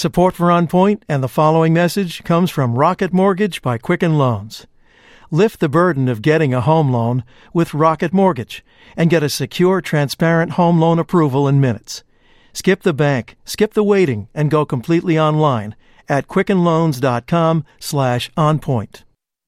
Support for On Point and the following message comes from Rocket Mortgage by Quicken Loans. Lift the burden of getting a home loan with Rocket Mortgage and get a secure, transparent home loan approval in minutes. Skip the bank, skip the waiting, and go completely online at quickenloans.com/onpoint.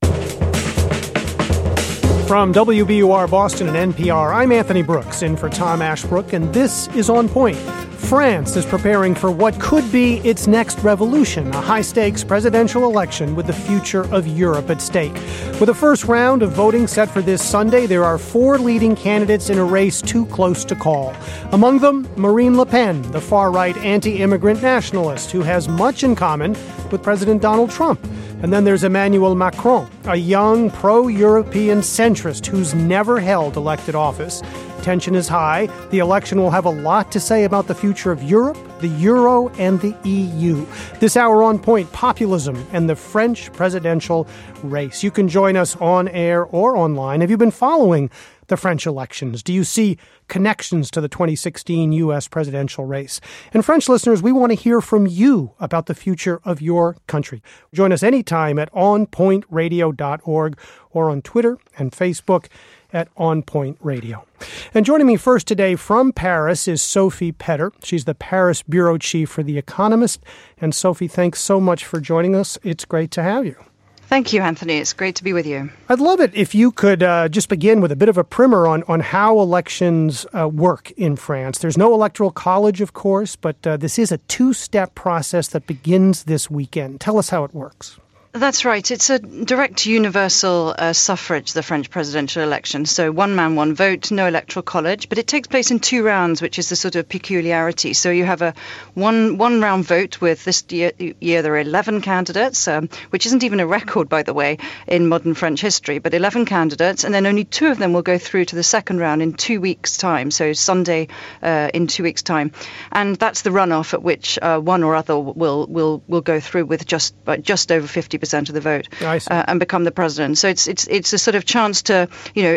From WBUR Boston and NPR, I'm Anthony Brooks, in for Tom Ashbrook, and this is On Point. France is preparing for what could be its next revolution, a high-stakes presidential election with the future of Europe at stake. With the first round of voting set for this Sunday, there are 4 leading candidates in a race too close to call. Among them, Marine Le Pen, the far-right anti-immigrant nationalist who has much in common with President Donald Trump. And then there's Emmanuel Macron, a young pro-European centrist who's never held elected office. Tension is high. The election will have a lot to say about the future of Europe, the Euro, and the EU. This hour On Point, populism and the French presidential race. You can join us on air or online. Have you been following the French elections? Do you see connections to the 2016 U.S. presidential race? And French listeners, we want to hear from you about the future of your country. Join us anytime at onpointradio.org or on Twitter and Facebook at On Point Radio. And joining me first today from Paris is Sophie Petter. She's the Paris bureau chief for The Economist. And Sophie, thanks so much for joining us. It's great to have you. Thank you, Anthony. It's great to be with you. I'd love it if you could just begin with a bit of a primer on how elections work in France. There's no electoral college, of course, but this is a 2-step process that begins this weekend. Tell us how it works. That's right. It's a direct universal suffrage, the French presidential election. So one man, one vote, no electoral college. But it takes place in 2 rounds, which is the sort of peculiarity. So you have a one round vote with this year there are 11 candidates, which isn't even a record, by the way, in modern French history. But 11 candidates, and then only 2 of them will go through to the second round in 2 weeks' time. So Sunday in 2 weeks' time. And that's the runoff at which one or other will go through with just over 50% of the vote and become the president. So it's a sort of chance to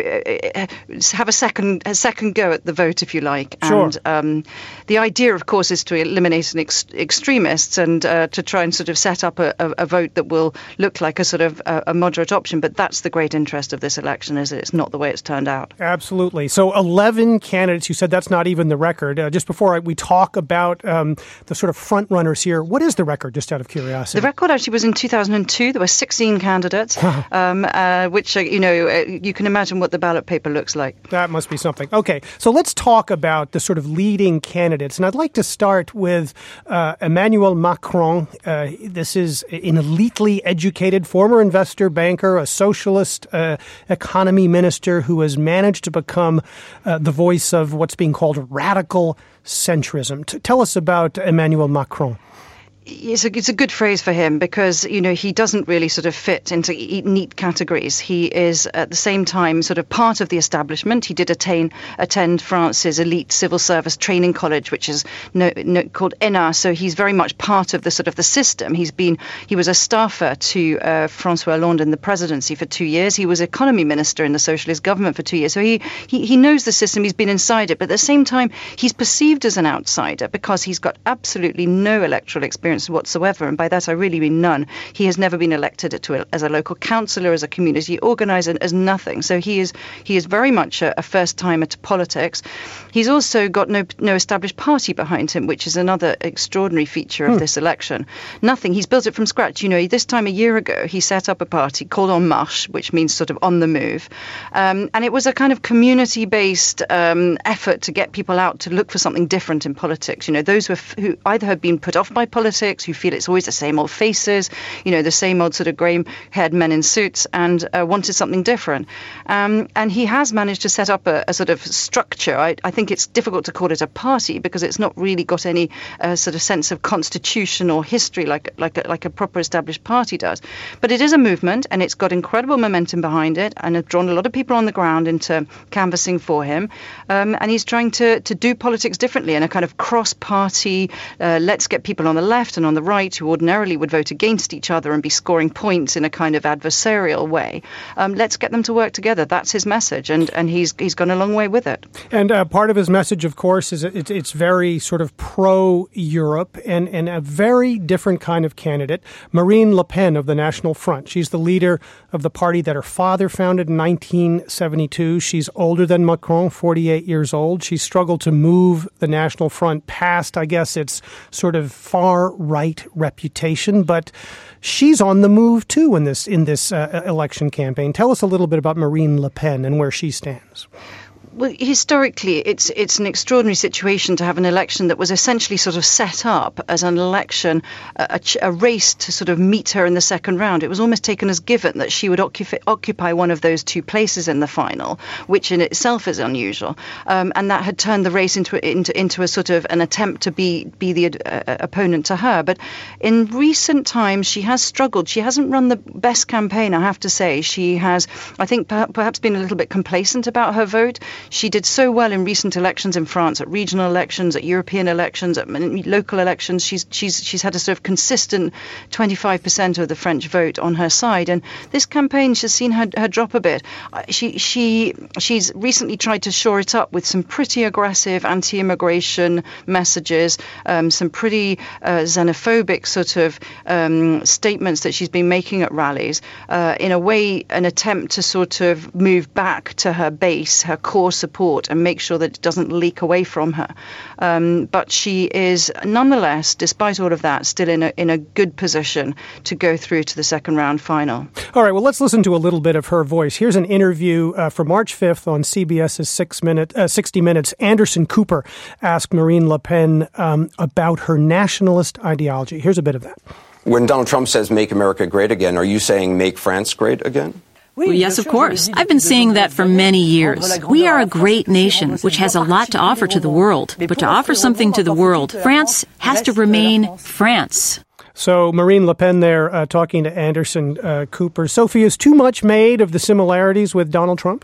have a second go at the vote, if you like. Sure. And the idea, of course, is to eliminate extremists and to try and sort of set up a vote that will look like a sort of a moderate option. But that's the great interest of this election, is that it's not the way it's turned out. Absolutely. So 11 candidates. You said that's not even the record. Just before we talk about the sort of front runners here, what is the record? Just out of curiosity. The record actually was in 2002. There were 16 candidates, which, you can imagine what the ballot paper looks like. That must be something. Okay, so let's talk about the sort of leading candidates. And I'd like to start with Emmanuel Macron. This is an elitely educated former investor, banker, a socialist economy minister who has managed to become the voice of what's being called radical centrism. Tell us about Emmanuel Macron. It's a good phrase for him because, he doesn't really sort of fit into neat categories. He is at the same time sort of part of the establishment. He did attend France's elite civil service training college, which is called ENA. So he's very much part of the sort of the system. He was a staffer to François Hollande in the presidency for 2 years. He was economy minister in the socialist government for 2 years. So he knows the system. He's been inside it. But at the same time, he's perceived as an outsider because he's got absolutely no electoral experience whatsoever, and by that I really mean none. He has never been elected as a local councillor, as a community organiser, as nothing. So he is very much a first timer to politics. He's also got no established party behind him, which is another extraordinary feature of this election. Nothing. He's built it from scratch. This time a year ago he set up a party called En Marche, which means sort of on the move, and it was a kind of community-based effort to get people out to look for something different in politics. Those who either have been put off by politics, who feel it's always the same old faces, the same old sort of grey-haired men in suits, and wanted something different. And he has managed to set up a sort of structure. I think it's difficult to call it a party because it's not really got any sort of sense of constitution or history like a proper established party does. But it is a movement, and it's got incredible momentum behind it, and have drawn a lot of people on the ground into canvassing for him. And he's trying to do politics differently in a kind of cross-party, let's get people on the left left and on the right, who ordinarily would vote against each other and be scoring points in a kind of adversarial way. Let's get them to work together. That's his message, and he's gone a long way with it. And part of his message, of course, is it's very sort of pro-Europe and a very different kind of candidate. Marine Le Pen of the National Front. She's the leader of the party that her father founded in 1972. She's older than Macron, 48 years old. She struggled to move the National Front past, I guess, its sort of far-right reputation, but she's on the move too in this election campaign. Tell us a little bit about Marine Le Pen and where she stands. Well, historically, it's an extraordinary situation to have an election that was essentially sort of set up as an election, a race to sort of meet her in the second round. It was almost taken as given that she would occupy one of those two places in the final, which in itself is unusual, and that had turned the race into a sort of an attempt to be the opponent to her. But in recent times, she has struggled. She hasn't run the best campaign, I have to say. She has, I think, perhaps been a little bit complacent about her vote. She did so well in recent elections in France, at regional elections, at European elections, at local elections. She's had a sort of consistent 25% of the French vote on her side, and this campaign she's seen her drop a bit. She's recently tried to shore it up with some pretty aggressive anti-immigration messages, some pretty xenophobic sort of statements that she's been making at rallies. In a way, an attempt to sort of move back to her base, her core support, and make sure that it doesn't leak away from her. But she is nonetheless, despite all of that, still in a good position to go through to the second round final. All right, well, let's listen to a little bit of her voice. Here's an interview from March 5th on CBS's 60 Minutes. Anderson Cooper asked Marine Le Pen about her nationalist ideology. Here's a bit of that. When Donald Trump says, "Make America great again," are you saying, "Make France great again"? Well, yes, of course. I've been saying that for many years. We are a great nation, which has a lot to offer to the world. But to offer something to the world, France has to remain France. So Marine Le Pen there talking to Anderson Cooper. Sophie, is too much made of the similarities with Donald Trump?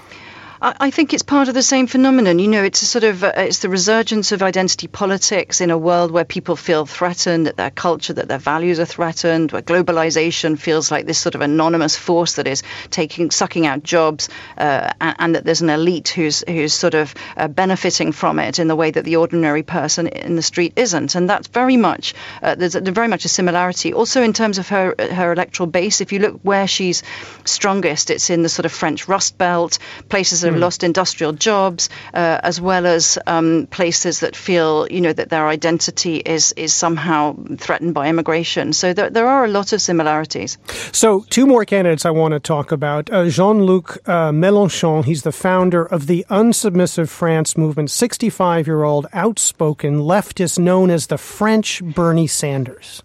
I think it's part of the same phenomenon. You know, it's a sort of it's the resurgence of identity politics in a world where people feel threatened, that their culture, that their values are threatened, where globalization feels like this sort of anonymous force that is sucking out jobs, and that there's an elite who's sort of benefiting from it in the way that the ordinary person in the street isn't. And that's very much there's very much a similarity. Also in terms of her electoral base, if you look where she's strongest, it's in the sort of French Rust Belt, places that have lost industrial jobs, as well as places that feel, you know, that their identity is somehow threatened by immigration. So there are a lot of similarities. So two more candidates I want to talk about. Jean-Luc Mélenchon, he's the founder of the Unsubmissive France movement, 65-year-old, outspoken leftist known as the French Bernie Sanders.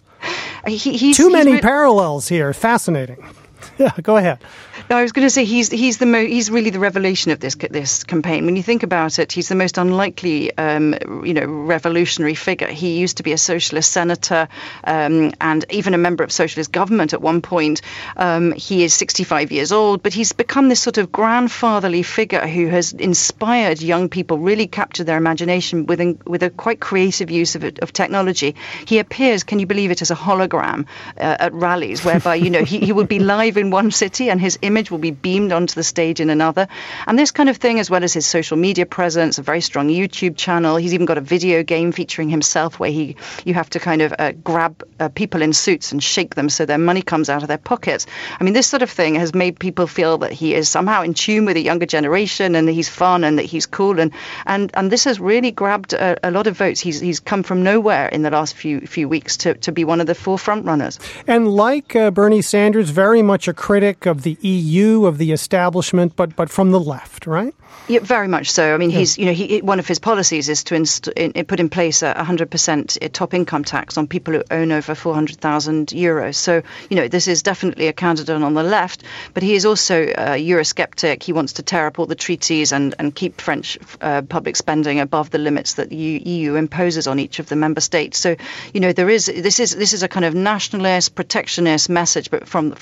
Too many parallels here. Fascinating. Yeah, go ahead. No, I was going to say he's really the revelation of this campaign. When you think about it, he's the most unlikely, revolutionary figure. He used to be a socialist senator and even a member of socialist government at one point. He is 65 years old, but he's become this sort of grandfatherly figure who has inspired young people, really captured their imagination with a quite creative use of technology. He appears, can you believe it, as a hologram at rallies, whereby he would be live in one city and his image will be beamed onto the stage in another. And this kind of thing, as well as his social media presence, a very strong YouTube channel. He's even got a video game featuring himself where you have to kind of grab people in suits and shake them so their money comes out of their pockets. I mean, this sort of thing has made people feel that he is somehow in tune with the younger generation and that he's fun and that he's cool. And this has really grabbed a lot of votes. He's come from nowhere in the last few weeks to be one of the four front runners. And like Bernie Sanders, very much a critic of the EU, of the establishment, but from the left, right? Yeah, very much so. I mean, one of his policies is to put in place a 100% top income tax on people who own over 400,000 euros. So, this is definitely a candidate on the left, but he is also a Eurosceptic. He wants to tear up all the treaties and keep French public spending above the limits that the EU imposes on each of the member states. So, this is a kind of nationalist, protectionist message, but from the left.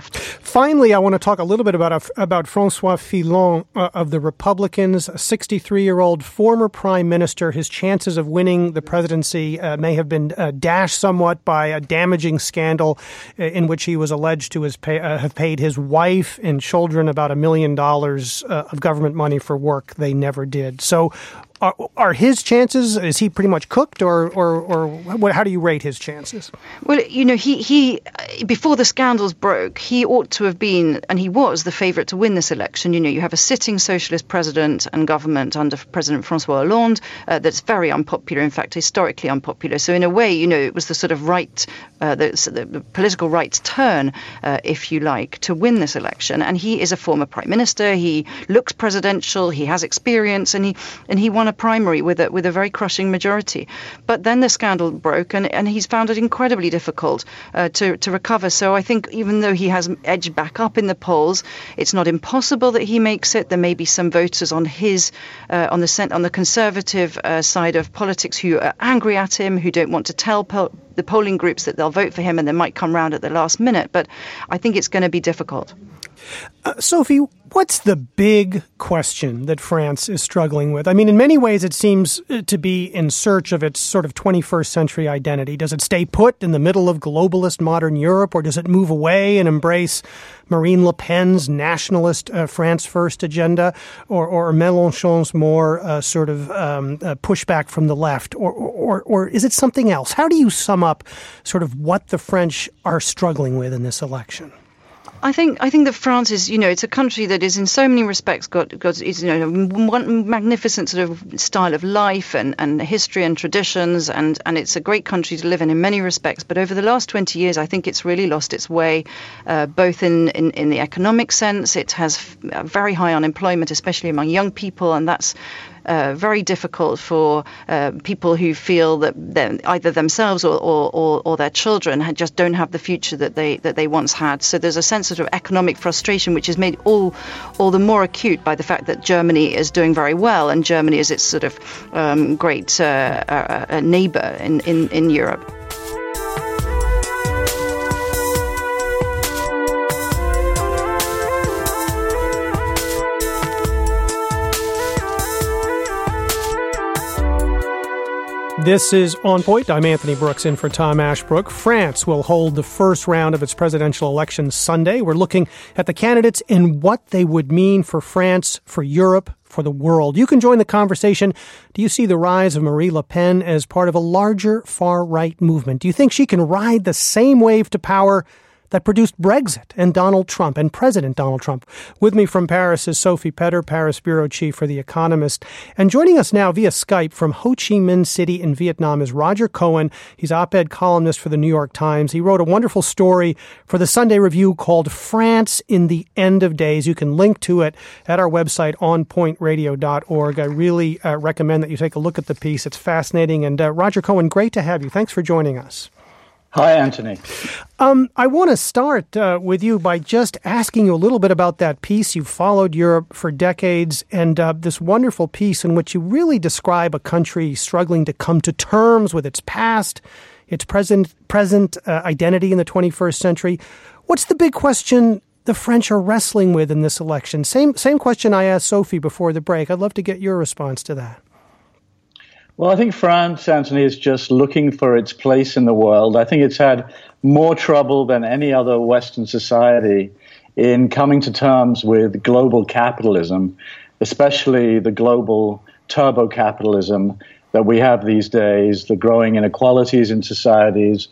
left. Finally, I want to talk a little bit about François Fillon of the Republicans, a 63-year-old former prime minister. His chances of winning the presidency may have been dashed somewhat by a damaging scandal in which he was alleged to have paid his wife and children about $1 million of government money for work they never did. So are his chances, is he pretty much cooked, or how do you rate his chances? Well, he before the scandals broke, he ought to have been, and he was the favourite to win this election. You have a sitting socialist president and government under President François Hollande that's very unpopular, in fact, historically unpopular. So in a way, it was the sort of right, the political right's turn, if you like, to win this election. And he is a former prime minister. He looks presidential. He has experience, and he won a primary with a very crushing majority. But then the scandal broke, and he's found it incredibly difficult to recover. So I think even though he has edged back up in the polls, it's not impossible that he makes it. There may be some voters on his on the conservative side of politics who are angry at him, who don't want to tell the polling groups that they'll vote for him, and they might come round at the last minute. But I think it's going to be difficult. Sophie, what's the big question that France is struggling with? I mean, in many ways, it seems to be in search of its sort of 21st century identity. Does it stay put in the middle of globalist modern Europe, or does it move away and embrace Marine Le Pen's nationalist France First agenda, or Mélenchon's more pushback from the left, or is it something else? How do you sum up sort of what the French are struggling with in this election? I think that France is, it's a country that is in so many respects got one magnificent sort of style of life and history and traditions, and it's a great country to live in many respects. But over the last 20 years, I think it's really lost its way, both in the economic sense. It has very high unemployment, especially among young people, and that's very difficult for people who feel that either themselves or their children just don't have the future that they once had. So there's a sense of economic frustration, which is made all the more acute by the fact that Germany is doing very well, and Germany is its sort of great neighbour in Europe. This is On Point. I'm Anthony Brooks in for Tom Ashbrook. France will hold the first round of its presidential election Sunday. We're looking at the candidates and what they would mean for France, for Europe, for the world. You can join the conversation. Do you see the rise of Marine Le Pen as part of a larger far-right movement? Do you think she can ride the same wave to power that produced Brexit and Donald Trump and President Donald Trump? With me from Paris is Sophie Petter, Paris bureau chief for The Economist. And joining us now via Skype from Ho Chi Minh City in Vietnam is Roger Cohen. He's op-ed columnist for the New York Times. He wrote a wonderful story for the Sunday Review called France in the End of Days. You can link to it at our website, onpointradio.org. I really recommend that you take a look at the piece. It's fascinating. And Roger Cohen, great to have you. Thanks for joining us. Hi, Anthony. I want to start with you by just asking you a little bit about that piece. You've followed Europe for decades, and this wonderful piece in which you really describe a country struggling to come to terms with its past, its present identity in the 21st century. What's the big question the French are wrestling with in this election? Same question I asked Sophie before the break. I'd love to get your response to that. Well, I think France, Anthony, is just looking for its place in the world. I think it's had more trouble than any other Western society in coming to terms with global capitalism, especially the global turbo-capitalism that we have these days, the growing inequalities in societies.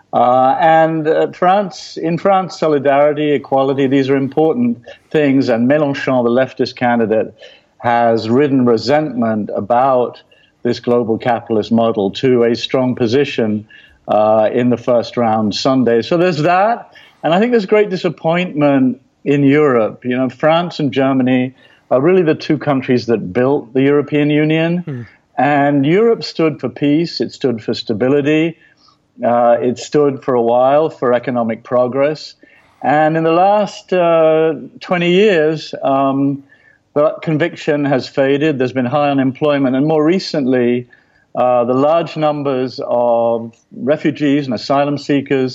In France, solidarity, equality, these are important things. And Mélenchon, the leftist candidate, has ridden resentment about this global capitalist model to a strong position in the first round Sunday. So there's that. And I think there's great disappointment in Europe. France and Germany are really the two countries that built the European Union. And Europe stood for peace. It stood for stability. It stood for a while for economic progress. And in the last 20 years, that conviction has faded. There's been high unemployment. And more recently, the large numbers of refugees and asylum seekers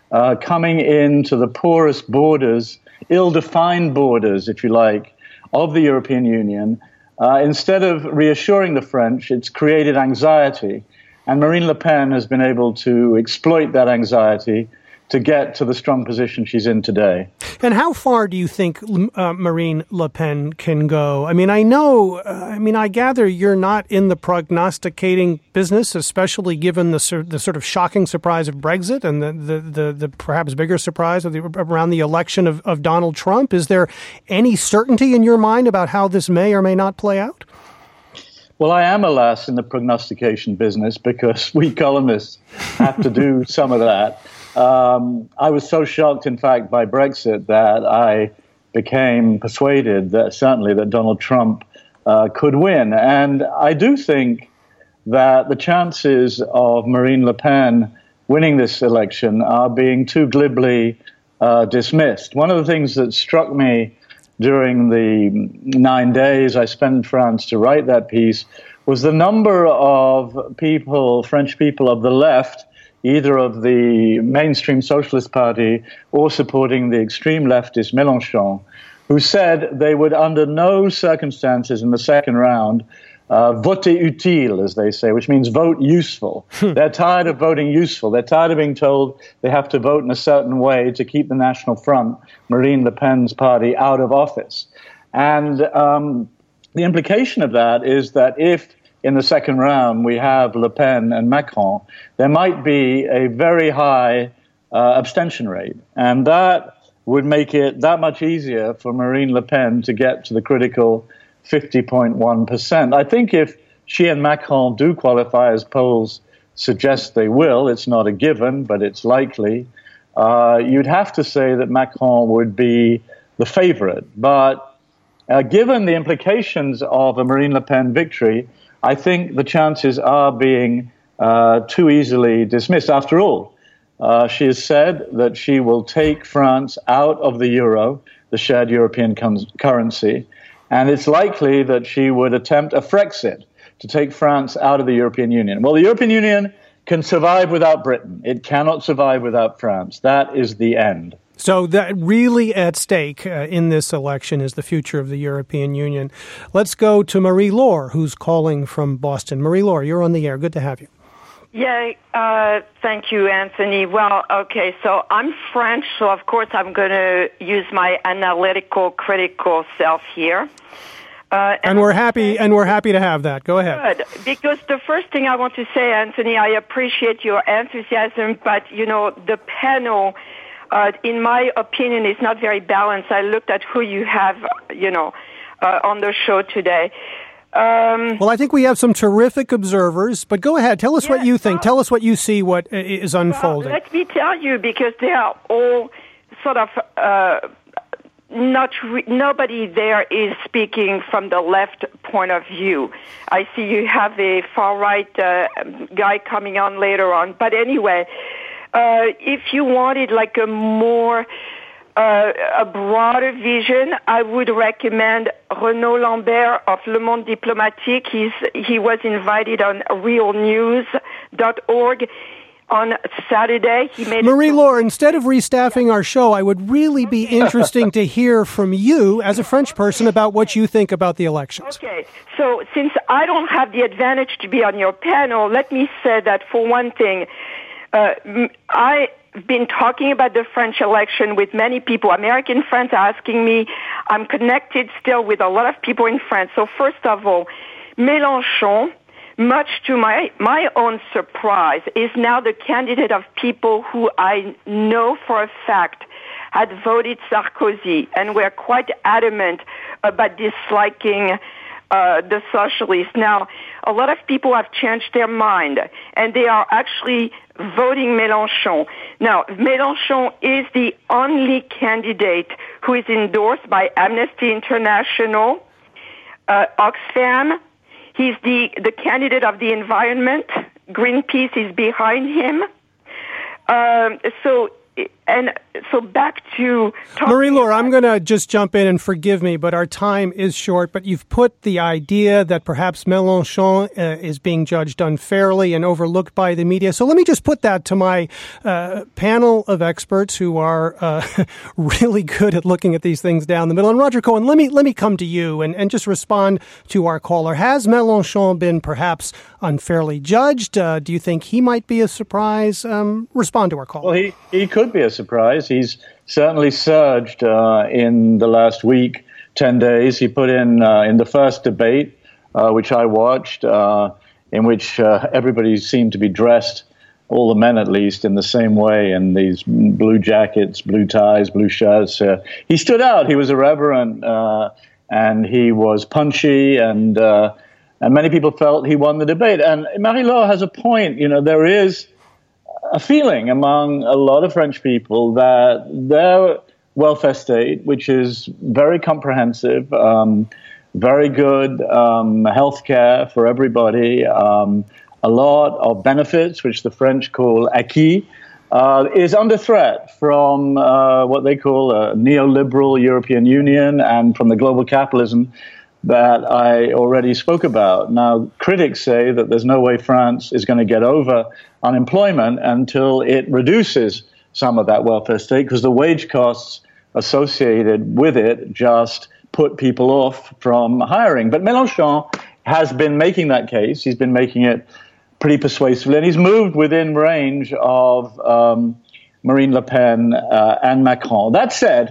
coming into the poorest borders, ill-defined borders, if you like, of the European Union. Instead of reassuring the French, it's created anxiety. And Marine Le Pen has been able to exploit that anxiety to get to the strong position she's in today. And how far do you think Marine Le Pen can go? I mean, I gather you're not in the prognosticating business, especially given the sort of shocking surprise of Brexit and the perhaps bigger surprise around the election of Donald Trump. Is there any certainty in your mind about how this may or may not play out? Well, I am, alas, in the prognostication business because we columnists have to do some of that. I was so shocked, in fact, by Brexit that I became persuaded that certainly that Donald Trump could win. And I do think that the chances of Marine Le Pen winning this election are being too glibly dismissed. One of the things that struck me during the 9 days I spent in France to write that piece was the number of people, French people of the left, either of the mainstream Socialist Party or supporting the extreme leftist Mélenchon, who said they would under no circumstances in the second round voter utile, as they say, which means vote useful. They're tired of voting useful. They're tired of being told they have to vote in a certain way to keep the National Front, Marine Le Pen's party, out of office. And the implication of that is that if in the second round we have Le Pen and Macron, there might be a very high abstention rate. And that would make it that much easier for Marine Le Pen to get to the critical 50.1%. I think if she and Macron do qualify, as polls suggest they will, it's not a given, but it's likely, you'd have to say that Macron would be the favorite. But given the implications of a Marine Le Pen victory, I think the chances are being too easily dismissed. After all, she has said that she will take France out of the euro, the shared European currency, and it's likely that she would attempt a Frexit to take France out of the European Union. Well, the European Union can survive without Britain. It cannot survive without France. That is the end. So that really at stake in this election is the future of the European Union. Let's go to Marie-Laure, who's calling from Boston. Marie-Laure, you're on the air. Good to have you. Yeah, thank you, Anthony. Well, okay, so I'm French, so of course I'm going to use my analytical, critical self here. And we're happy to have that. Go ahead. Good, because the first thing I want to say, Anthony, I appreciate your enthusiasm, but the panel, in my opinion, is not very balanced. I looked at who you have, on the show today. Well, I think we have some terrific observers, but go ahead. Tell us what you think. Tell us what you see, what is unfolding. Well, let me tell you, because they are all sort of nobody there is speaking from the left point of view. I see you have a far-right guy coming on later on. But anyway, if you wanted like a more a broader vision, I would recommend Renaud Lambert of Le Monde Diplomatique. He was invited on realnews.org on Saturday. He made Marie-Laure, instead of restaffing our show, I would really be interesting to hear from you as a French person about what you think about the elections. Okay, so since I don't have the advantage to be on your panel, let me say that for one thing, I've been talking about the French election with many people. American friends are asking me. I'm connected still with a lot of people in France. So first of all, Mélenchon, much to my own surprise, is now the candidate of people who I know for a fact had voted Sarkozy and were quite adamant about disliking the socialists. Now, a lot of people have changed their mind, and they are actually voting Mélenchon. Now, Mélenchon is the only candidate who is endorsed by Amnesty International, Oxfam. He's the candidate of the environment. Greenpeace is behind him. So And so back to Marie-Laure, I'm going to just jump in and forgive me, but our time is short. But you've put the idea that perhaps Mélenchon is being judged unfairly and overlooked by the media. So let me just put that to my panel of experts who are really good at looking at these things down the middle. And Roger Cohen, let me come to you and just respond to our caller. Has Mélenchon been perhaps unfairly judged? Do you think he might be a surprise? Respond to our caller. Well, he could be a surprise. He's certainly surged in the last week, 10 days. He put in the first debate, which I watched, in which everybody seemed to be dressed, all the men at least, in the same way, in these blue jackets, blue ties, blue shirts. He stood out. He was irreverent, and he was punchy, and many people felt he won the debate. And Marie-Laure has a point. You know, there is a feeling among a lot of French people that their welfare state, which is very comprehensive, very good health care for everybody, a lot of benefits, which the French call acquis, is under threat from what they call a neoliberal European Union and from the global capitalism that I already spoke about. Now, critics say that there's no way France is going to get over unemployment until it reduces some of that welfare state, because the wage costs associated with it just put people off from hiring. But Mélenchon has been making that case. He's been making it pretty persuasively, and he's moved within range of Marine Le Pen and Macron. That said,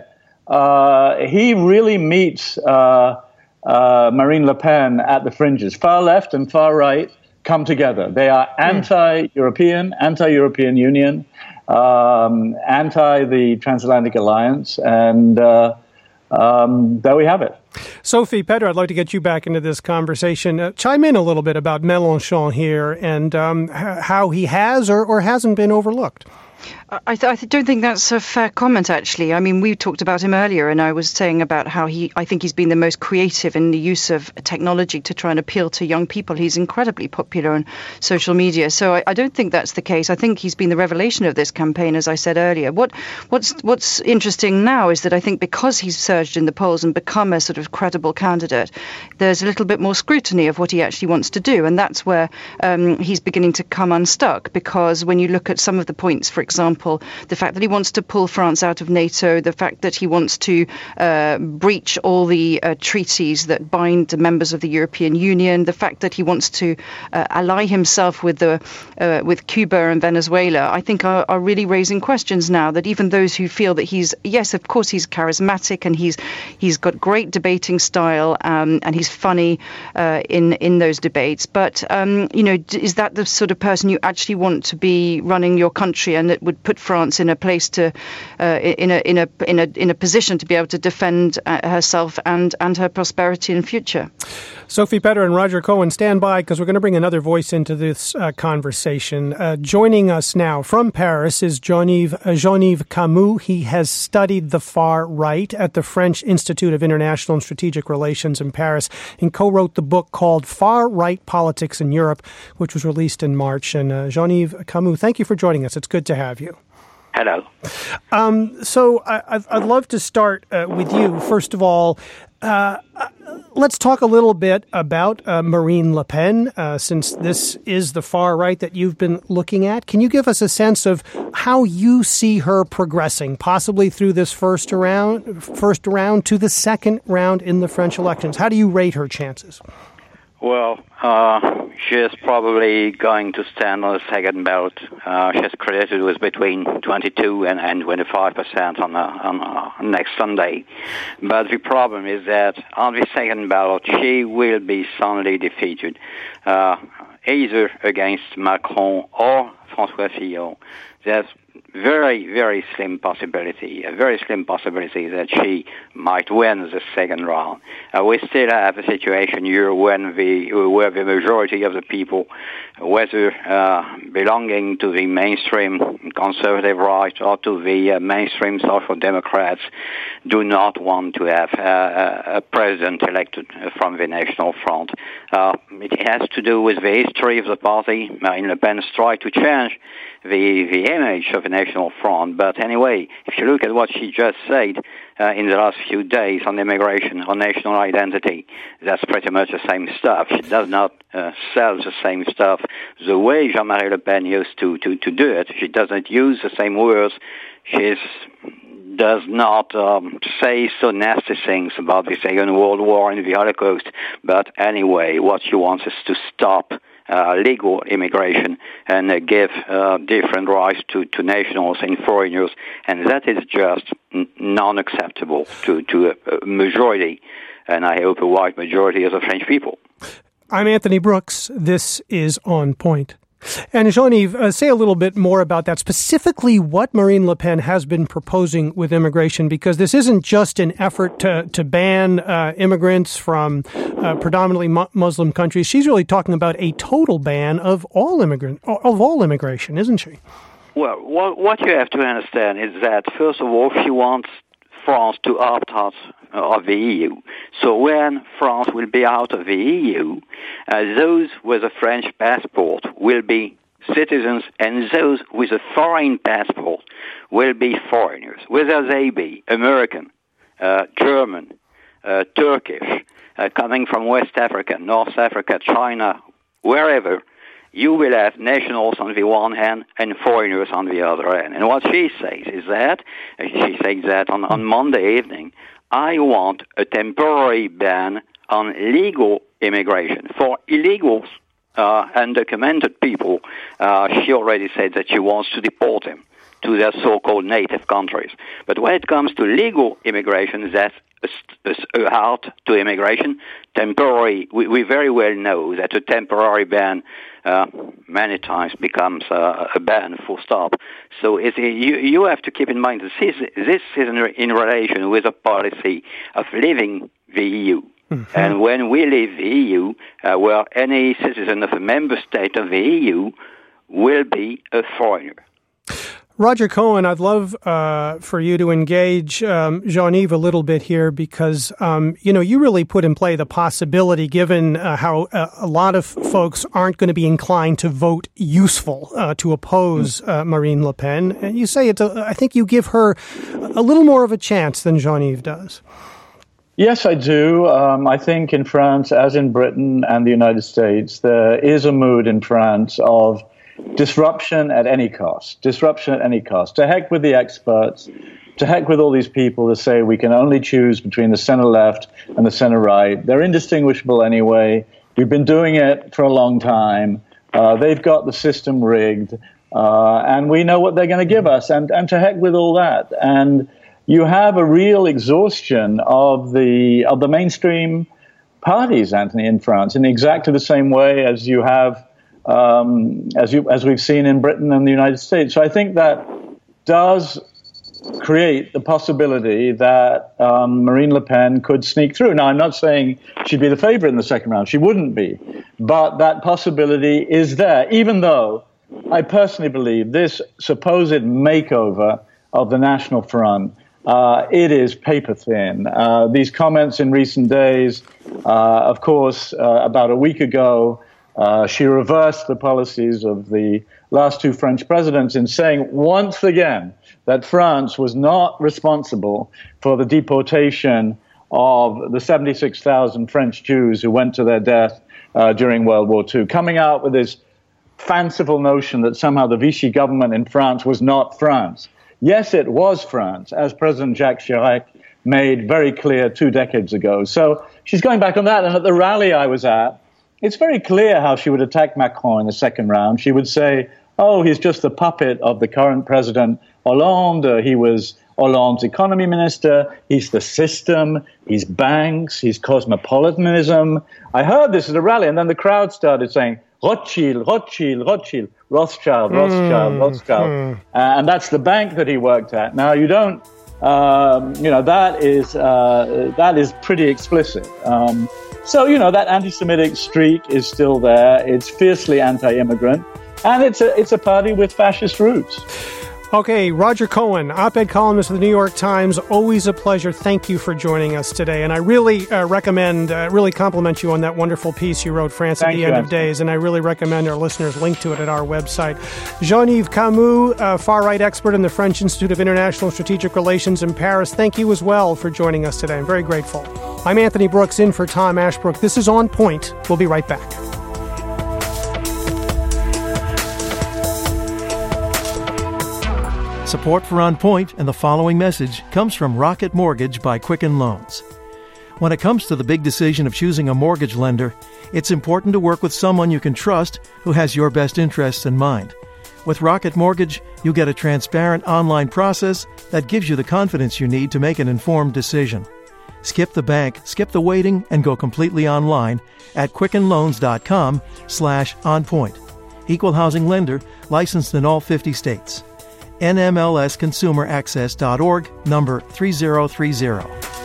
he really meets Marine Le Pen at the fringes. Far left and far right come together. They are anti-European Union, anti the Transatlantic Alliance, and there we have it. Sophie Pedro, I'd like to get you back into this conversation. Chime in a little bit about Mélenchon here and how he has or hasn't been overlooked. I don't think that's a fair comment, actually. I mean, we talked about him earlier, and I was saying about how I think he's been the most creative in the use of technology to try and appeal to young people. He's incredibly popular on social media. So I don't think that's the case. I think he's been the revelation of this campaign, as I said earlier. What's interesting now is that I think because he's surged in the polls and become a sort of credible candidate, there's a little bit more scrutiny of what he actually wants to do. And that's where he's beginning to come unstuck, because when you look at some of the points, for example, the fact that he wants to pull France out of NATO, the fact that he wants to breach all the treaties that bind the members of the European Union, the fact that he wants to ally himself with Cuba and Venezuela, I think are really raising questions now, that even those who feel that yes, of course he's charismatic and he's got great debating style and he's funny in those debates, but is that the sort of person you actually want to be running your country, and that would put France in a place to in a position to be able to defend herself and her prosperity in future. Sophie Pedro and Roger Cohen, stand by, because we're going to bring another voice into this conversation. Joining us now from Paris is Jean-Yves Camus. He has studied the far right at the French Institute of International and Strategic Relations in Paris and co-wrote the book called Far Right Politics in Europe, which was released in March. And Jean-Yves Camus, thank you for joining us. It's good to have you. Hello. So I'd love to start with you. First of all, let's talk a little bit about Marine Le Pen, since this is the far right that you've been looking at. Can you give us a sense of how you see her progressing, possibly through this first round to the second round in the French elections? How do you rate her chances? Well, she's probably going to stand on the second ballot. She's credited with between 22 and 25% on next Sunday. But the problem is that on the second ballot, she will be soundly defeated, either against Macron or François Fillon. There's very, very slim possibility that she might win the second round. We still have a situation here where the majority of the people, whether belonging to the mainstream conservative right or to the mainstream social democrats, do not want to have a president elected from the National Front. It has to do with the history of the party. Marine Le Pen tried to change the image of a national front. But anyway, if you look at what she just said in the last few days on immigration, on national identity, that's pretty much the same stuff. She does not sell the same stuff the way Jean-Marie Le Pen used to do it. She doesn't use the same words. She does not say so nasty things about the Second World War and the Holocaust. But anyway, what she wants is to stop legal immigration and give different rights to nationals and foreigners, and that is just non-acceptable to a majority, and I hope a wide majority of the French people. I'm Anthony Brooks. This is On Point. And Jean-Yves, say a little bit more about that, specifically what Marine Le Pen has been proposing with immigration, because this isn't just an effort to ban immigrants from predominantly Muslim countries. She's really talking about a total ban of all immigration, isn't she? Well, what you have to understand is that, first of all, she wants France to opt out of the EU. So when France will be out of the EU, those with a French passport will be citizens, and those with a foreign passport will be foreigners, whether they be American, German, Turkish, coming from West Africa, North Africa, China, wherever. You will have nationals on the one hand and foreigners on the other hand. And what she says is that, she said that on Monday evening, I want a temporary ban on legal immigration. For illegals, undocumented people, she already said that she wants to deport them to their so-called native countries. But when it comes to legal immigration, that's a halt to immigration. Temporary, we very well know that a temporary ban many times becomes a ban, full stop. So you have to keep in mind that this is in relation with a policy of leaving the EU. Mm-hmm. And when we leave the EU, well, any citizen of a member state of the EU will be a foreigner. Roger Cohen, I'd love for you to engage Jean-Yves a little bit here because, you really put in play the possibility, given how a lot of folks aren't going to be inclined to vote useful to oppose Marine Le Pen. And you say I think you give her a little more of a chance than Jean-Yves does. Yes, I do. I think in France, as in Britain and the United States, there is a mood in France of disruption at any cost. Disruption at any cost. To heck with the experts. To heck with all these people that say we can only choose between the center left and the center right. They're indistinguishable anyway. We've been doing it for a long time. They've got the system rigged. And we know what they're going to give us. And to heck with all that. And you have a real exhaustion of the mainstream parties, Anthony, in France, in exactly the same way as you have as we've seen in Britain and the United States. So I think that does create the possibility that Marine Le Pen could sneak through. Now, I'm not saying she'd be the favorite in the second round. She wouldn't be. But that possibility is there, even though I personally believe this supposed makeover of the National Front, it is paper thin. These comments in recent days, of course, about a week ago, she reversed the policies of the last two French presidents in saying once again that France was not responsible for the deportation of the 76,000 French Jews who went to their death during World War II, coming out with this fanciful notion that somehow the Vichy government in France was not France. Yes, it was France, as President Jacques Chirac made very clear 2 decades ago. So she's going back on that. And at the rally I was at, it's very clear how she would attack Macron in the second round. She would say, oh, he's just the puppet of the current president, Hollande. He was Hollande's economy minister. He's the system. He's banks. He's cosmopolitanism. I heard this at a rally, and then the crowd started saying, Rothschild, Rothschild, Rothschild, Rothschild, Rothschild, Rothschild. And that's the bank that he worked at. Now, you don't, that is pretty explicit. So, that anti-Semitic streak is still there. It's fiercely anti-immigrant. And it's a party with fascist roots. Okay, Roger Cohen, op-ed columnist of the New York Times. Always a pleasure. Thank you for joining us today. And I really really compliment you on that wonderful piece you wrote, France at the End of Days. And I really recommend our listeners link to it at our website. Jean-Yves Camus, far-right expert in the French Institute of International Strategic Relations in Paris. Thank you as well for joining us today. I'm very grateful. I'm Anthony Brooks, in for Tom Ashbrook. This is On Point. We'll be right back. Support for On Point and the following message comes from Rocket Mortgage by Quicken Loans. When it comes to the big decision of choosing a mortgage lender, it's important to work with someone you can trust who has your best interests in mind. With Rocket Mortgage, you get a transparent online process that gives you the confidence you need to make an informed decision. Skip the bank, skip the waiting, and go completely online at quickenloans.com/onpoint. Equal housing lender, licensed in all 50 states. NMLSConsumerAccess.org, number 3030.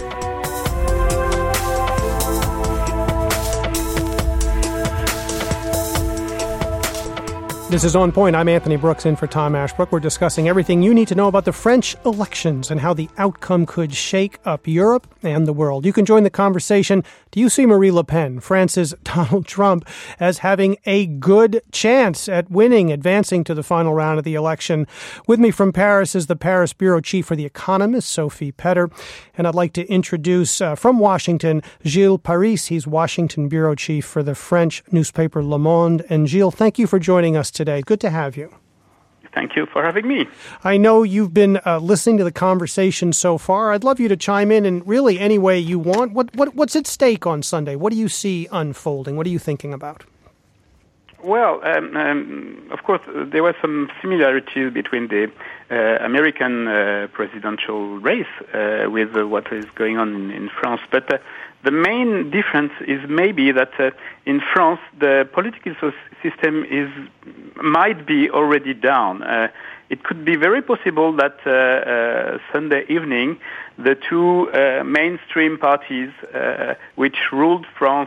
This is On Point. I'm Anthony Brooks, in for Tom Ashbrook. We're discussing everything you need to know about the French elections and how the outcome could shake up Europe and the world. You can join the conversation. Do you see Marine Le Pen, France's Donald Trump, as having a good chance at winning, advancing to the final round of the election? With me from Paris is the Paris bureau chief for The Economist, Sophie Petter. And I'd like to introduce from Washington, Gilles Paris. He's Washington bureau chief for the French newspaper Le Monde. And Gilles, thank you for joining us today. Good to have you. Thank you for having me. I know you've been listening to the conversation so far. I'd love you to chime in really any way you want. What's at stake on Sunday? What do you see unfolding? What are you thinking about? Well, of course, there were some similarities between the American presidential race with what is going on in France. But the main difference is maybe that in France, the political system might be already down. It could be very possible that Sunday evening, the two mainstream parties which ruled France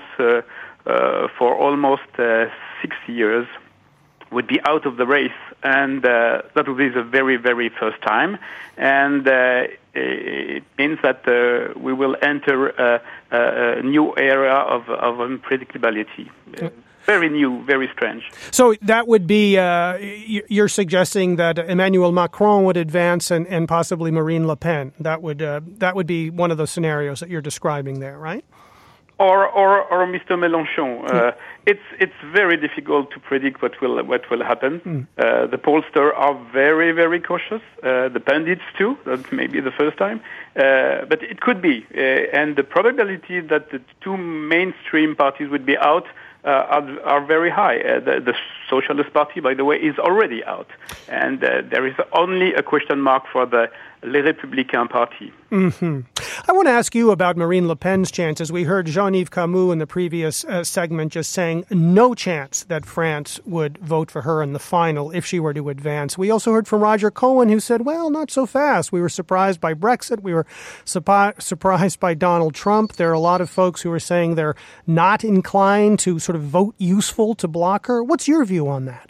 for almost 6 years would be out of the race, and that would be the very, very first time. And it means that we will enter a new era of unpredictability. Very new, very strange. So that would be, you're suggesting that Emmanuel Macron would advance and possibly Marine Le Pen. That would be one of the scenarios that you're describing there, right? Or Mr. Mélenchon. It's very difficult to predict what will happen. The pollsters are very, very cautious. The pundits too. That may be the first time, but it could be. And the probability that the two mainstream parties would be out are very high. The Socialist Party, by the way, is already out, and there is only a question mark for the Les Républicains Party. Mm-hmm. I want to ask you about Marine Le Pen's chances. We heard Jean-Yves Camus in the previous segment just saying no chance that France would vote for her in the final if she were to advance. We also heard from Roger Cohen, who said, well, not so fast. We were surprised by Brexit. We were surprised by Donald Trump. There are a lot of folks who are saying they're not inclined to sort of vote useful to block her. What's your view on that?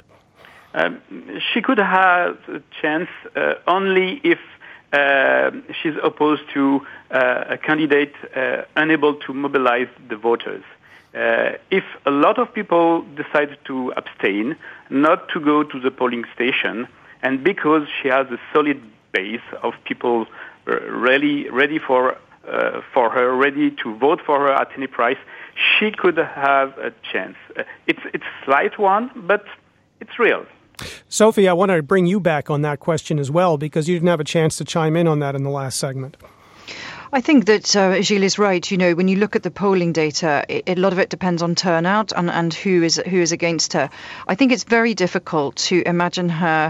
She could have a chance only if she's opposed to a candidate unable to mobilize the voters. If a lot of people decide to abstain, not to go to the polling station, and because she has a solid base of people ready for her, ready to vote for her at any price, she could have a chance. It's a slight one, but it's real. Sophie, I want to bring you back on that question as well, because you didn't have a chance to chime in on that in the last segment. I think that Gilles is right. You know, when you look at the polling data, a lot of it depends on turnout and who is against her. I think it's very difficult to imagine her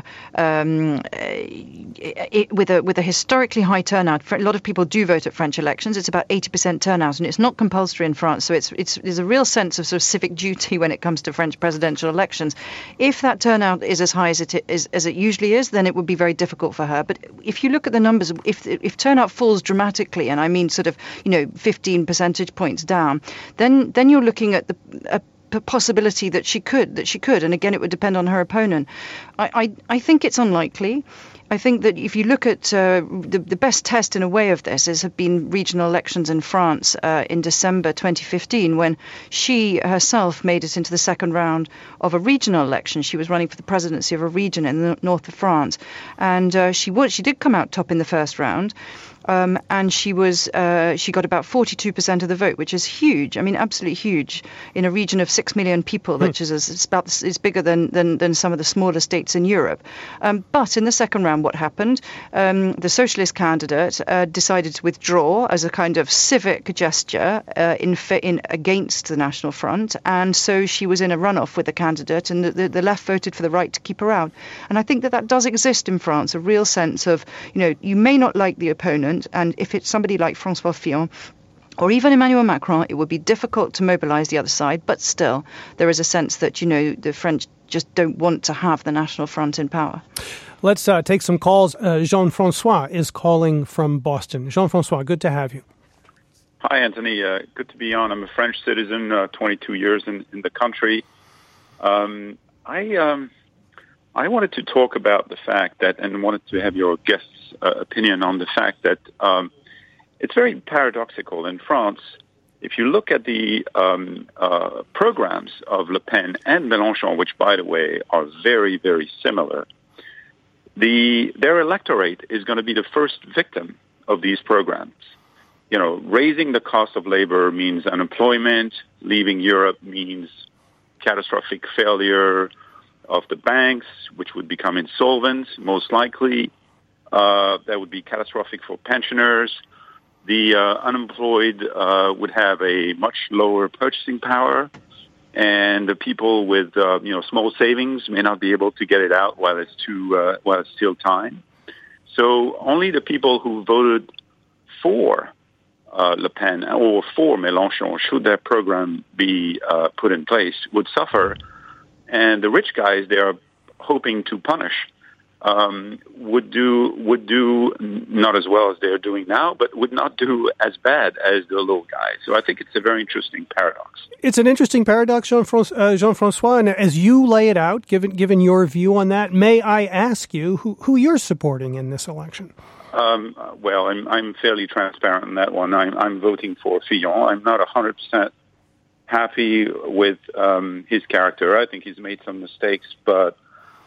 with a historically high turnout. A lot of people do vote at French elections. It's about 80% turnout, and it's not compulsory in France. So there's a real sense of sort of civic duty when it comes to French presidential elections. If that turnout is as high as it usually is, then it would be very difficult for her. But if you look at the numbers, if turnout falls dramatically, and I mean sort of 15 percentage points down, then you're looking at a possibility that she could, and again it would depend on her opponent. I think it's unlikely. I think that if you look at the best test in a way of this have been regional elections in France in December 2015, when she herself made it into the second round of a regional election. She was running for the presidency of a region in the north of France, and she did come out top in the first round. And she got about 42% of the vote, which is huge. I mean, absolutely huge in a region of 6 million people, which is bigger than some of the smaller states in Europe. But in the second round, what happened? The socialist candidate decided to withdraw as a kind of civic gesture against the National Front, and so she was in a runoff with the candidate, and the left voted for the right to keep her out. And I think that does exist in France, a real sense of, you may not like the opponent. And if it's somebody like François Fillon or even Emmanuel Macron, it would be difficult to mobilize the other side. But still, there is a sense that, the French just don't want to have the National Front in power. Let's take some calls. Jean-Francois is calling from Boston. Jean-Francois, good to have you. Hi, Anthony. Good to be on. I'm a French citizen, 22 years in the country. I wanted to talk about the fact that, and wanted to have your guest's opinion on the fact that it's very paradoxical in France. If you look at the programs of Le Pen and Mélenchon, which, by the way, are very, very similar, their electorate is going to be the first victim of these programs. Raising the cost of labor means unemployment. Leaving Europe means catastrophic failure of the banks, which would become insolvent, most likely. That would be catastrophic for pensioners. The unemployed would have a much lower purchasing power, and the people with small savings may not be able to get it out while it's still time. So only the people who voted for Le Pen or for Mélenchon, should that program be put in place, would suffer. And the rich guys they are hoping to punish would do not as well as they're doing now, but would not do as bad as the little guys. So I think it's a very interesting paradox. It's an interesting paradox, Jean-Francois, and as you lay it out, given your view on that, may I ask you who you're supporting in this election? Well, I'm fairly transparent on that one. I'm voting for Fillon. I'm not 100% happy with his character. I think he's made some mistakes, but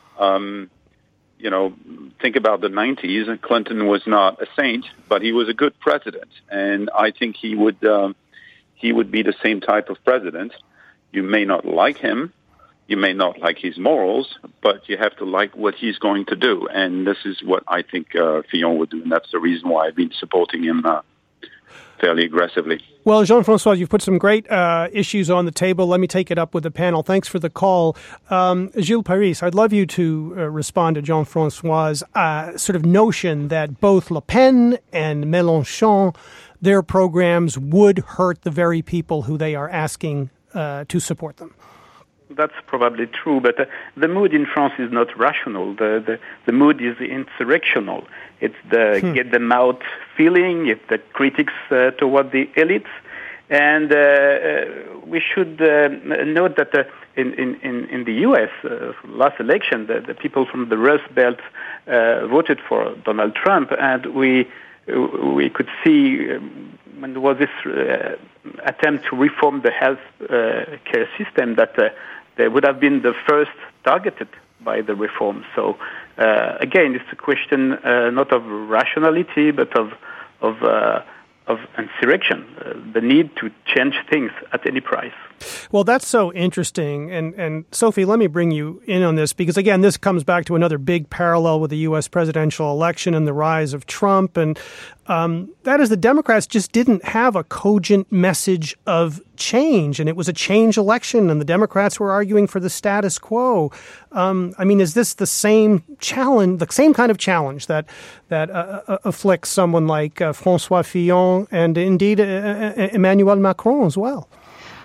think about the 90s. Clinton was not a saint, but he was a good president, and I think he would be the same type of president. You may not like him, you may not like his morals, but you have to like what he's going to do, and this is what I think Fillon would do, and that's the reason why I've been supporting him fairly aggressively. Well, Jean-Francois, you've put some great issues on the table. Let me take it up with the panel. Thanks for the call. Gilles Paris, I'd love you to respond to Jean-Francois' sort of notion that both Le Pen and Mélenchon, their programs would hurt the very people who they are asking to support them. That's probably true, but the mood in France is not rational. The mood is insurrectional. It's the get them out feeling. It's the critics toward the elites, and we should note that in the U.S. Last election, the people from the Rust Belt voted for Donald Trump, and we could see when there was this attempt to reform the health care system that they would have been the first targeted by the reform. So again, it's a question not of rationality, but of insurrection, the need to change things at any price. Well, that's so interesting. And Sophie, let me bring you in on this because, again, this comes back to another big parallel with the U.S. presidential election and the rise of Trump. And that is the Democrats just didn't have a cogent message of change. And it was a change election, and the Democrats were arguing for the status quo. Is this the same challenge, the same kind of challenge that afflicts someone like François Fillon and indeed Emmanuel Macron as well?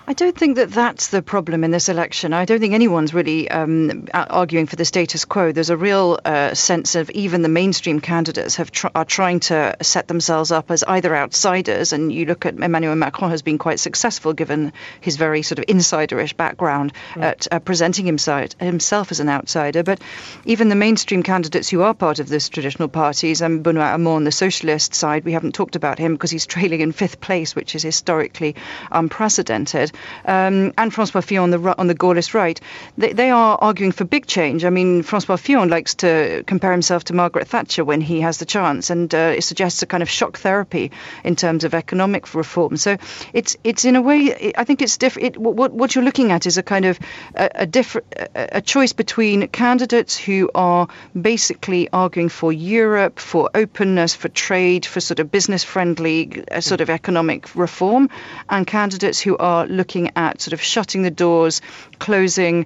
I don't think that that's the problem in this election. I don't think anyone's really arguing for the status quo. There's a real sense of even the mainstream candidates are trying to set themselves up as either outsiders, and you look at Emmanuel Macron has been quite successful given his very sort of insiderish background at presenting himself as an outsider. But even the mainstream candidates who are part of this traditional parties, Benoît Hamon on the socialist side, we haven't talked about him because he's trailing in 5th place, which is historically unprecedented. And François Fillon on the Gaullist right, they are arguing for big change. I mean, François Fillon likes to compare himself to Margaret Thatcher when he has the chance, and it suggests a kind of shock therapy in terms of economic reform. So it's in a way, I think it's different. What you're looking at is a kind of a choice between candidates who are basically arguing for Europe, for openness, for trade, for sort of business-friendly sort of economic reform, and candidates who are looking at sort of shutting the doors, closing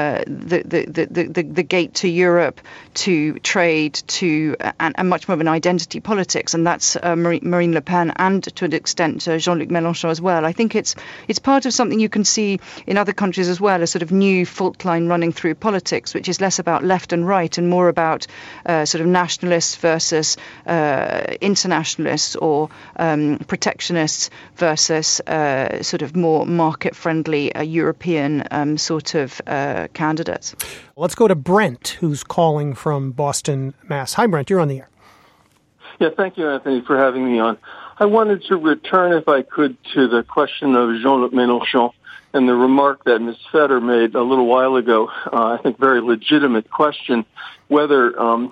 the gate to Europe, to trade, to and much more of an identity politics, and that's Marine Le Pen and to an extent Jean-Luc Mélenchon as well. I think it's part of something you can see in other countries as well, a sort of new fault line running through politics, which is less about left and right and more about sort of nationalists versus internationalists, or protectionists versus sort of more market-friendly European sort of candidates. Let's go to Brent, who's calling from Boston, Mass. Hi, Brent. You're on the air. Yeah, thank you, Anthony, for having me on. I wanted to return, if I could, to the question of Jean-Luc Mélenchon and the remark that Ms. Feder made a little while ago. I think very legitimate question, whether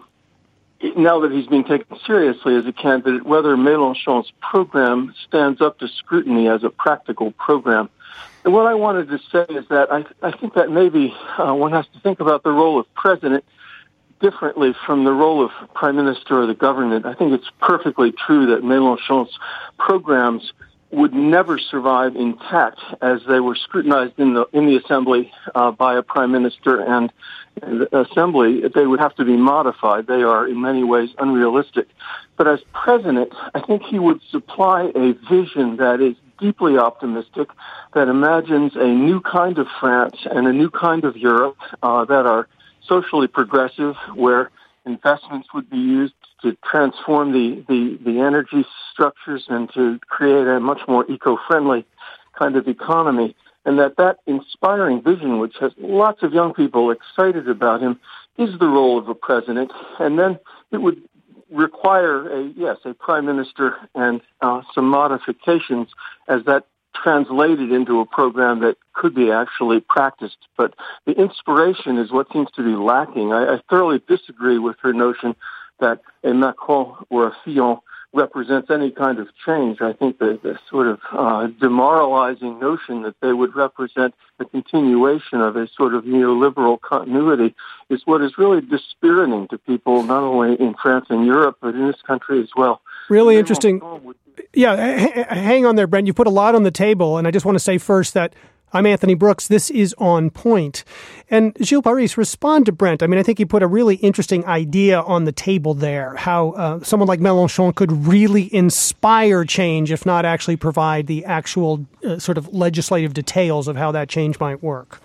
now that he's being taken seriously as a candidate, whether Mélenchon's program stands up to scrutiny as a practical program. And what I wanted to say is that I think that maybe one has to think about the role of president differently from the role of prime minister or the government. I think it's perfectly true that Mélenchon's programs would never survive intact as they were scrutinized in the assembly by a prime minister and the assembly. They would have to be modified. They are in many ways unrealistic. But as president, I think he would supply a vision that is deeply optimistic, that imagines a new kind of France and a new kind of Europe that are socially progressive, where investments would be used to transform the energy structures and to create a much more eco-friendly kind of economy. And that inspiring vision, which has lots of young people excited about him, is the role of a president. And then it would require a prime minister and some modifications as that translated into a program that could be actually practiced. But the inspiration is what seems to be lacking. I thoroughly disagree with her notion that a Macron or a Fillon represents any kind of change. I think the sort of demoralizing notion that they would represent the continuation of a sort of neoliberal continuity is what is really dispiriting to people, not only in France and Europe, but in this country as well. Really interesting. Yeah, hang on there, Brent. You put a lot on the table, and I just want to say first that I'm Anthony Brooks. This is On Point. And Gilles Paris, respond to Brent. I mean, I think you put a really interesting idea on the table there, how someone like Mélenchon could really inspire change, if not actually provide the actual sort of legislative details of how that change might work.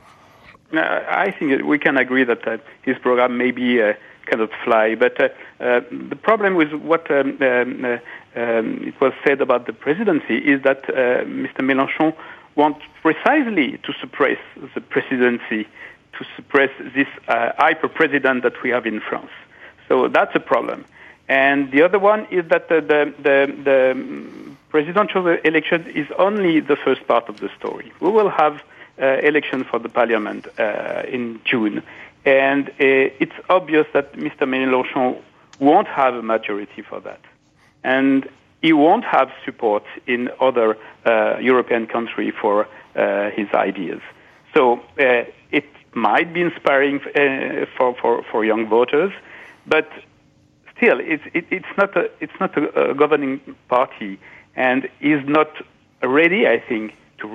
I think we can agree that his program may be kind of fly, but the problem with what it was said about the presidency is that Mr. Mélenchon wants precisely to suppress the presidency, to suppress this hyper-president that we have in France. So that's a problem. And the other one is that the presidential election is only the first part of the story. We will have election for the parliament in June. And it's obvious that Mr. Mélenchon won't have a majority for that. And he won't have support in other European countries for his ideas. So it might be inspiring for young voters, but still, it's not a governing party, and is not ready, I think, to rule.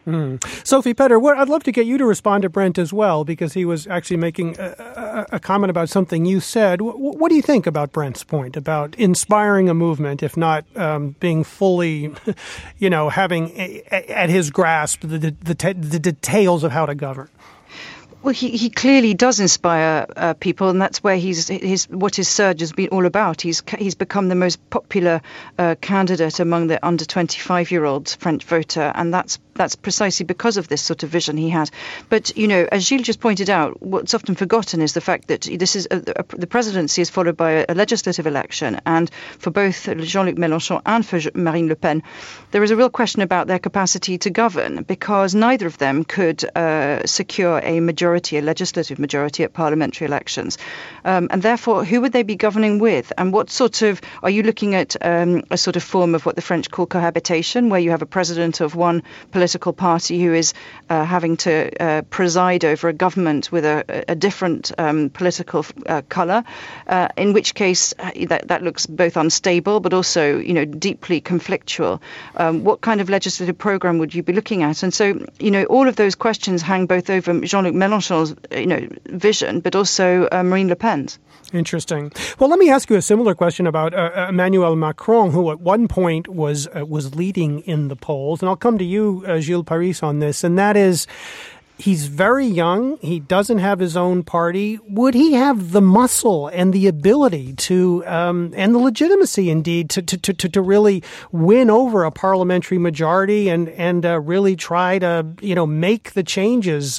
Sophie Petter, I'd love to get you to respond to Brent as well, because he was actually making a comment about something you said. What do you think about Brent's point about inspiring a movement, if not being fully, having at his grasp the details of how to govern? Well, he clearly does inspire people, and that's where what his surge has been all about. He's become the most popular candidate among the under 25-year-olds French voter, and that's precisely because of this sort of vision he had. But as Gilles just pointed out, what's often forgotten is the fact that this is the presidency is followed by a legislative election, and for both Jean-Luc Mélenchon and for Marine Le Pen, there is a real question about their capacity to govern, because neither of them could secure a legislative majority at parliamentary elections. And therefore, who would they be governing with? And what are you looking at a sort of form of what the French call cohabitation, where you have a president of one political party who is having to preside over a government with a different political colour, in which case that looks both unstable but also, deeply conflictual. What kind of legislative programme would you be looking at? And so, all of those questions hang both over Jean-Luc Mélenchon's vision, but also Marine Le Pen's. Interesting. Well, let me ask you a similar question about Emmanuel Macron, who at one point was leading in the polls. And I'll come to you, Gilles Paris, on this. And that is, he's very young. He doesn't have his own party. Would he have the muscle and the ability to, and the legitimacy, indeed, to really win over a parliamentary majority and really try to, make the changes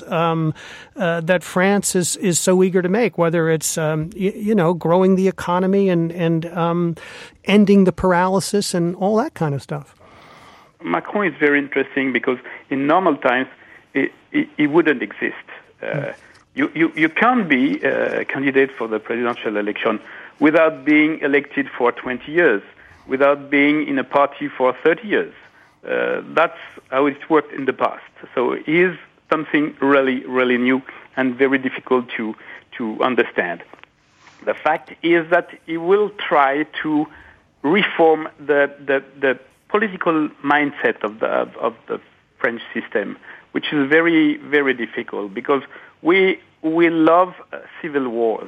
that France is so eager to make, whether it's, growing the economy and ending the paralysis and all that kind of stuff? Macron is very interesting because in normal times, it wouldn't exist. You can't be a candidate for the presidential election without being elected for 20 years, without being in a party for 30 years. That's how it worked in the past. So it is something really, really new and very difficult to understand. The fact is that he will try to reform the political mindset of the French system, which is very, very difficult because we love civil wars.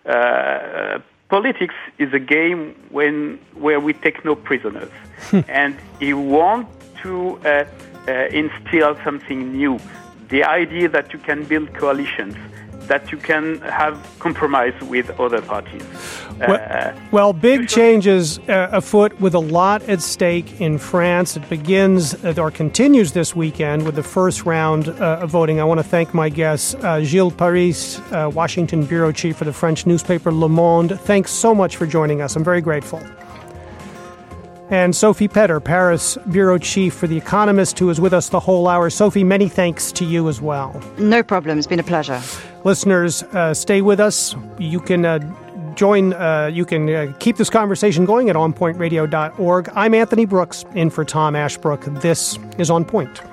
Politics is a game where we take no prisoners, and he wants to instill something new. The idea that you can build coalitions, that you can have compromise with other parties. Well, big changes afoot with a lot at stake in France. It begins or continues this weekend with the first round of voting. I want to thank my guests, Gilles Paris, Washington bureau chief for the French newspaper Le Monde. Thanks so much for joining us. I'm very grateful. And Sophie Petter, Paris bureau chief for The Economist, who is with us the whole hour. Sophie, many thanks to you as well. No problem. It's been a pleasure. Listeners, stay with us. You can keep this conversation going at onpointradio.org. I'm Anthony Brooks, in for Tom Ashbrook. This is On Point.